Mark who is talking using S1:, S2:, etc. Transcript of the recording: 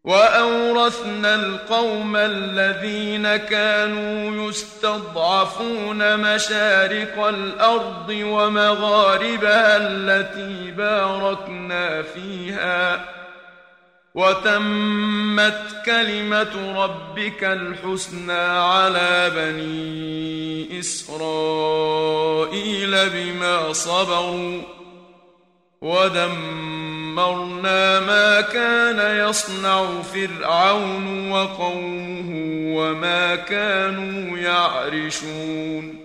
S1: وأورثنا القوم الذين كانوا يستضعفون مشارق الأرض ومغاربها التي باركنا فيها، وتمت كلمة ربك الحسنى على بني إسرائيل بما صبروا، ودمرنا ما كان يصنع فرعون وقومه وما كانوا يعرشون.